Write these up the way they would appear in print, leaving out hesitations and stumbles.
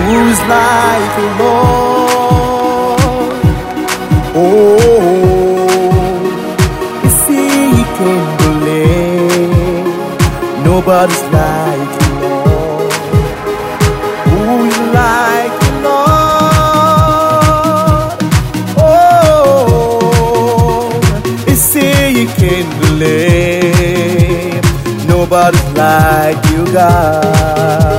Who's like the Lord? Oh, you see, He can believe. Nobody's like the Lord. Who's like the Lord? Oh, you see, you can believe. Nobody's like you, God.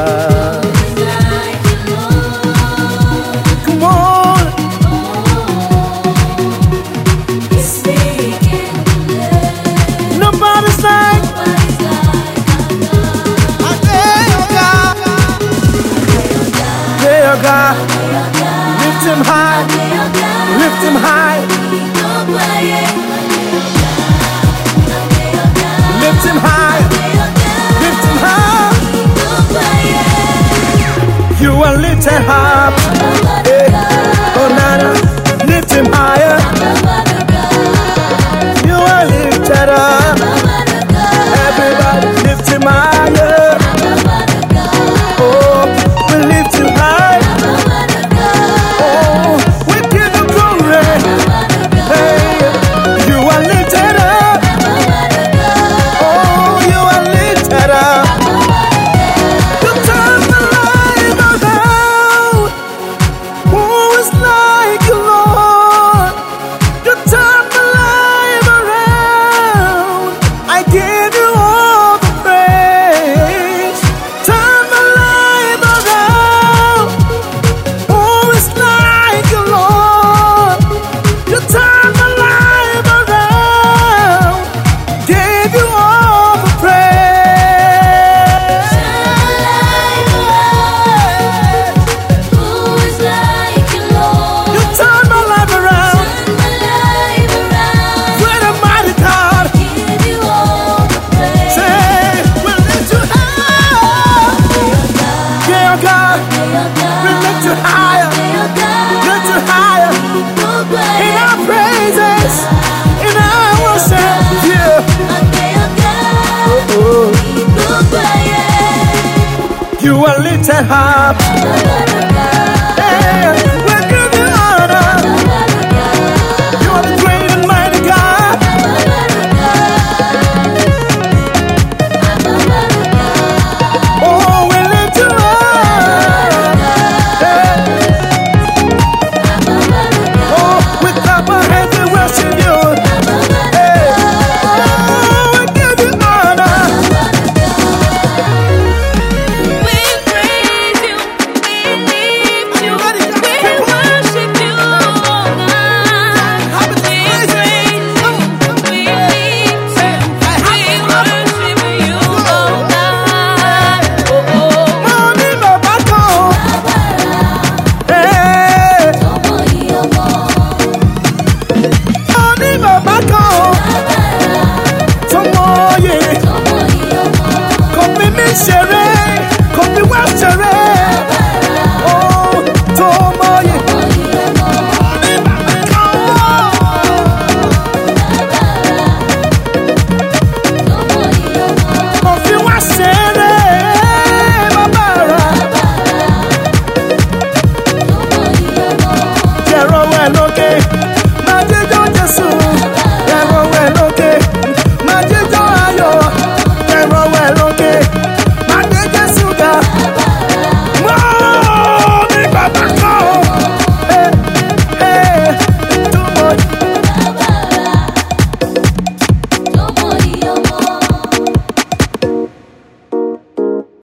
God, lift Him high, lift Him high, lift Him high, lift Him high. You are lifted high, oh Nana, lift Him higher. You are lifted up, everybody lift Him higher. Oh, we lift Him high. You are lifted high.